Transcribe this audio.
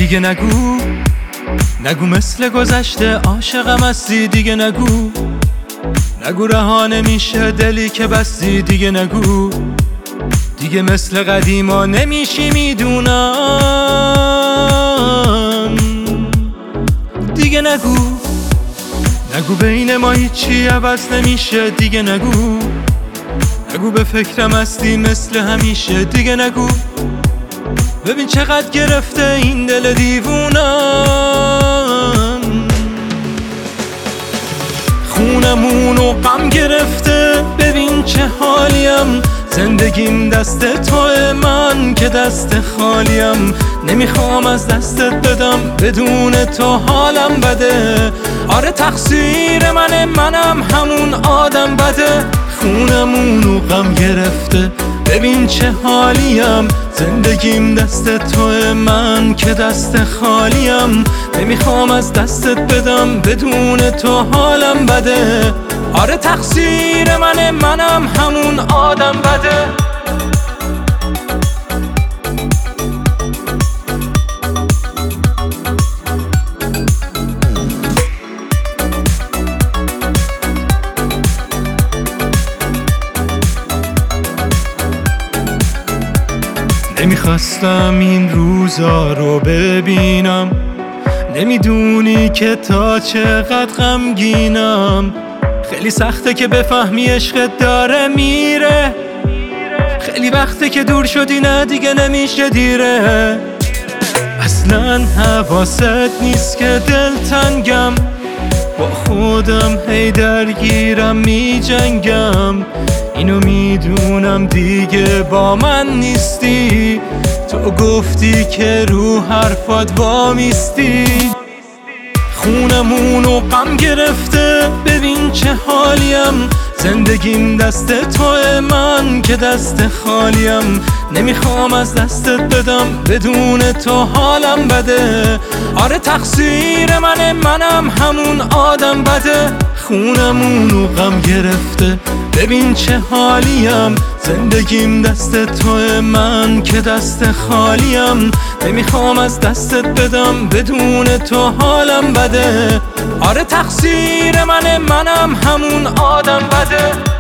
دیگه نگو نگو مثل گذشته عاشقم هستی، دیگه نگو نگو رها نمیشه دلی که بستی، دیگه نگو دیگه مثل قدیما نمیشی میدونم، دیگه نگو نگو بین ما هیچی عوض نمیشه، دیگه نگو نگو به فکرم هستی مثل همیشه، دیگه نگو ببین چقدر گرفته این دل دیوونم، خونمونو غم گرفته ببین چه حالیم، زندگیم دست توه من که دست خالیم، نمیخوام از دستت بدم بدون تو حالم بده، آره تقصیر منم همون آدم بده، خونمونو غم گرفته ببین چه حالیم، زندگیم دست توه من که دست خالیم، نمیخوام از دستت بدم بدون تو حالم بده، آره تقصیر منم همون آدم بده. نمیخواستم این روزا رو ببینم، نمیدونی که تا چقدر غمگینم، خیلی سخته که بفهمی عشقت داره میره، خیلی وقته که دور شدی نه دیگه نمیشه دیره، اصلا حواست نیست که دلتنگم، با خودم هی درگیرم میجنگم، اینو میدونم دیگه با من نیستی، تو گفتی که رو حرفات وامیستی، خونمونو غم گرفته ببین چه حالیم، زندگیم دست توه من که دست خالیم، نمیخوام از دستت بدم بدون تو حالم بده، آره تقصیر منم همون آدم بده، خونمونو غم گرفته ببین چه حالیم، زندگیم دست توه من که دست خالیم، نمیخوام از دستت بدم بدون تو حالم بده، آره تقصیر منم همون آدم بده.